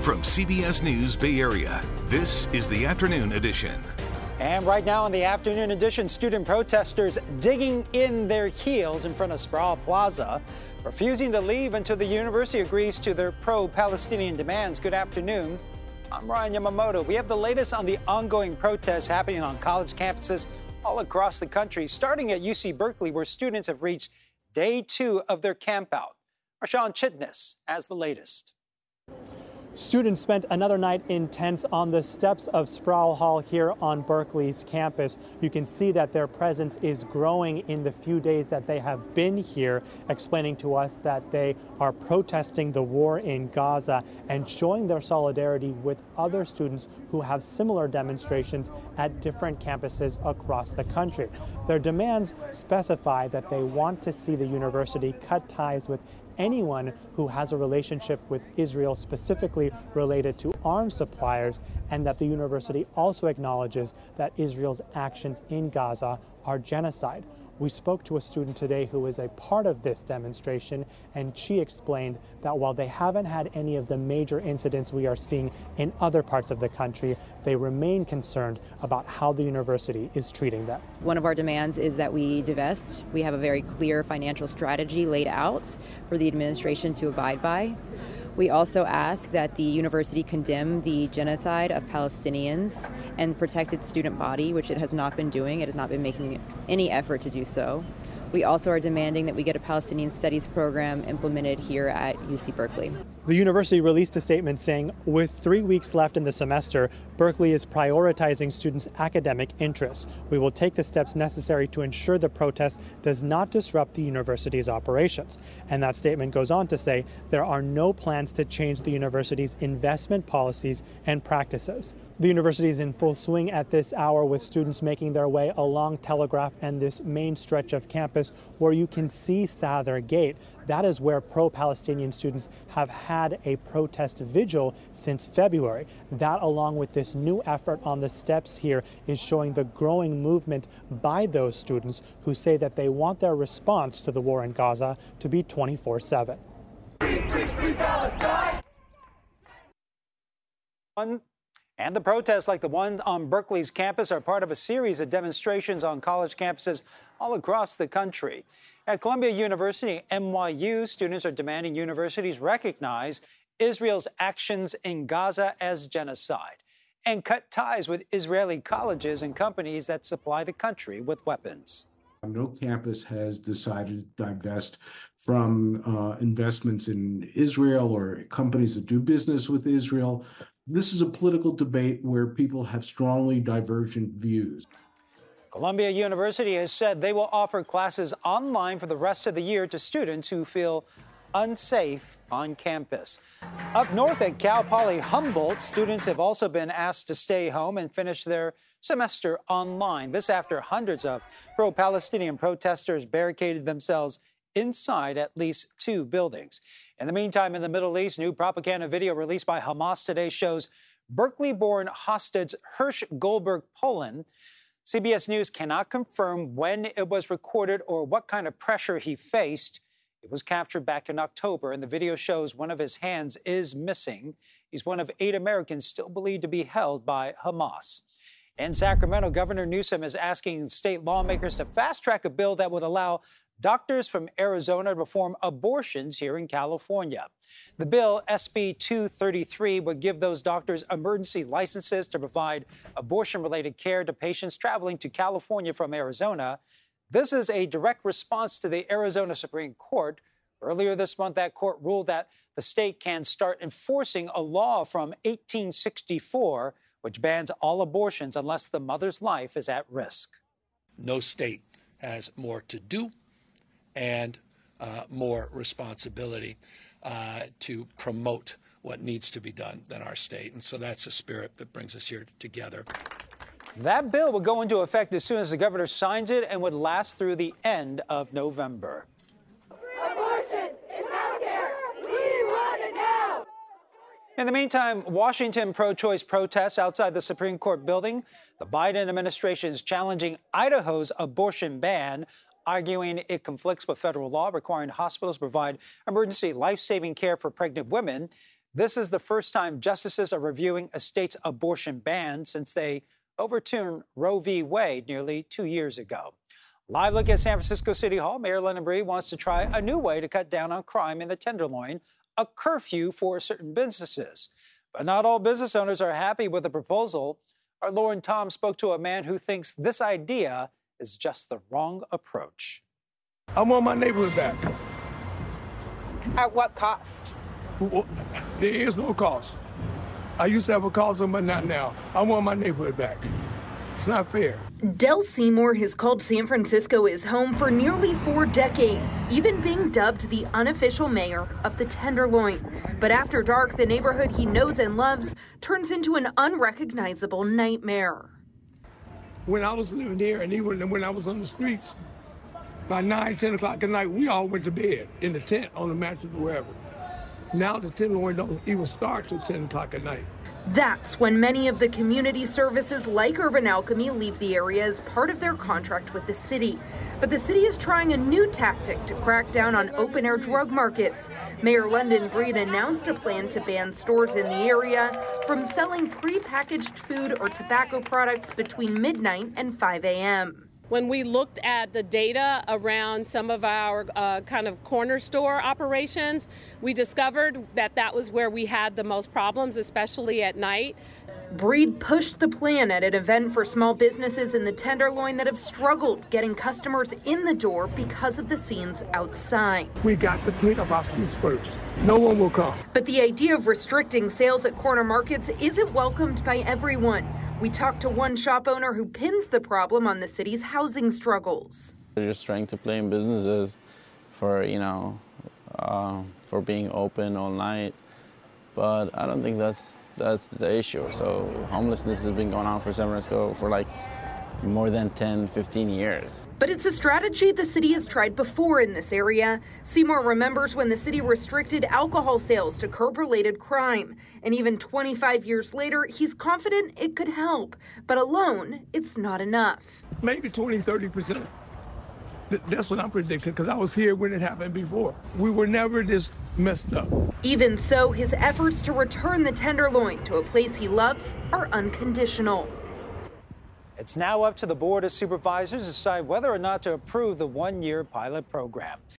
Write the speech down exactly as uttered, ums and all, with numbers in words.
From C B S News Bay Area, this is the Afternoon Edition. And right now in the Afternoon Edition, student protesters digging in their heels in front of Sproul Plaza, refusing to leave until the university agrees to their pro-Palestinian demands. Good afternoon. I'm Ryan Yamamoto. We have the latest on the ongoing protests happening on college campuses all across the country, starting at U C Berkeley, where students have reached day two of their campout. Marshawn Chitnis has the latest. Students spent another night in tents on the steps of Sproul Hall here on Berkeley's campus. You can see that their presence is growing in the few days that they have been here, explaining to us that they are protesting the war in Gaza and showing their solidarity with other students who have similar demonstrations at different campuses across the country. Their demands specify that they want to see the university cut ties with anyone who has a relationship with Israel, specifically related to arms suppliers, and that the university also acknowledges that Israel's actions in Gaza are genocide. We spoke to a student today who is a part of this demonstration, and she explained that while they haven't had any of the major incidents we are seeing in other parts of the country, they remain concerned about how the university is treating them. One of our demands is that we divest. We have a very clear financial strategy laid out for the administration to abide by. We also ask that the university condemn the genocide of Palestinians and protect its student body, which it has not been doing. It has not been making any effort to do so. We also are demanding that we get a Palestinian studies program implemented here at U C Berkeley. The university released a statement saying, with three weeks left in the semester, Berkeley is prioritizing students' academic interests. We will take the steps necessary to ensure the protest does not disrupt the university's operations. And that statement goes on to say there are no plans to change the university's investment policies and practices. The university is in full swing at this hour, with students making their way along Telegraph and this main stretch of campus where you can see Sather Gate. That is where pro-Palestinian students have had a protest vigil since February. That, along with this new effort on the steps here, is showing the growing movement by those students who say that they want their response to the war in Gaza to be twenty-four seven. Free, free, free Palestine! And the protests like the one on Berkeley's campus are part of a series of demonstrations on college campuses all across the country. At Columbia University, N Y U, students are demanding universities recognize Israel's actions in Gaza as genocide and cut ties with Israeli colleges and companies that supply the country with weapons. No campus has decided to divest from uh, investments in Israel or companies that do business with Israel. This is a political debate where people have strongly divergent views. Columbia University has said they will offer classes online for the rest of the year to students who feel unsafe on campus. Up north at Cal Poly Humboldt, students have also been asked to stay home and finish their semester online. This after hundreds of pro-Palestinian protesters barricaded themselves inside at least two buildings. In the meantime, in the Middle East, new propaganda video released by Hamas today shows Berkeley-born hostage Hersh Goldberg Poland. C B S News cannot confirm when it was recorded or what kind of pressure he faced. It was captured back in October, and the video shows one of his hands is missing. He's one of eight Americans still believed to be held by Hamas. In Sacramento, Governor Newsom is asking state lawmakers to fast-track a bill that would allow doctors from Arizona to perform abortions here in California. The bill, S B two thirty-three, would give those doctors emergency licenses to provide abortion-related care to patients traveling to California from Arizona. This is a direct response to the Arizona Supreme Court. Earlier this month, that court ruled that the state can start enforcing a law from eighteen sixty-four, which bans all abortions unless the mother's life is at risk. No state has more to do and uh, more responsibility uh, to promote what needs to be done than our state. And so that's the spirit that brings us here together. That bill will go into effect as soon as the governor signs it and would last through the end of November. Abortion is healthcare. We want it now. In the meantime, Washington pro-choice protests outside the Supreme Court building. The Biden administration is challenging Idaho's abortion ban, arguing it conflicts with federal law requiring hospitals to provide emergency life-saving care for pregnant women. This is the first time justices are reviewing a state's abortion ban since they overturned Roe v. Wade nearly two years ago. Live look at San Francisco City Hall. Mayor London Breed wants to try a new way to cut down on crime in the Tenderloin, a curfew for certain businesses. But not all business owners are happy with the proposal. Our Lauren Tom spoke to a man who thinks this idea is just the wrong approach. I want my neighborhood back. At what cost? There is no cost. I used to have a cost, but not now. I want my neighborhood back. It's not fair. Del Seymour has called San Francisco his home for nearly four decades, even being dubbed the unofficial mayor of the Tenderloin. But after dark, the neighborhood he knows and loves turns into an unrecognizable nightmare. When I was living here and even when I was on the streets, by nine, ten o'clock at night, we all went to bed in the tent, on the mattress, or wherever. Now the Tenderloin don't even start till ten o'clock at night. That's when many of the community services like Urban Alchemy leave the area as part of their contract with the city. But the city is trying a new tactic to crack down on open-air drug markets. Mayor London Breed announced a plan to ban stores in the area from selling prepackaged food or tobacco products between midnight and five a m When we looked at the data around some of our uh, kind of corner store operations, we discovered that that was where we had the most problems, especially at night. Breed pushed the plan at an event for small businesses in the Tenderloin that have struggled getting customers in the door because of the scenes outside. We got to clean up our streets first. No one will come. But the idea of restricting sales at corner markets isn't welcomed by everyone. We talked to one shop owner who pins the problem on the city's housing struggles. They're just trying to blame businesses for, you know, uh, for being open all night. But I don't think that's that's the issue. So homelessness has been going on for San Francisco for like more than ten, fifteen years. But it's a strategy the city has tried before in this area. Seymour remembers when the city restricted alcohol sales to curb related crime. And even twenty-five years later, he's confident it could help. But alone, it's not enough. Maybe twenty, thirty percent. That's what I'm predicting, because I was here when it happened before. We were never this messed up. Even so, his efforts to return the Tenderloin to a place he loves are unconditional. It's now up to the Board of Supervisors to decide whether or not to approve the one-year pilot program.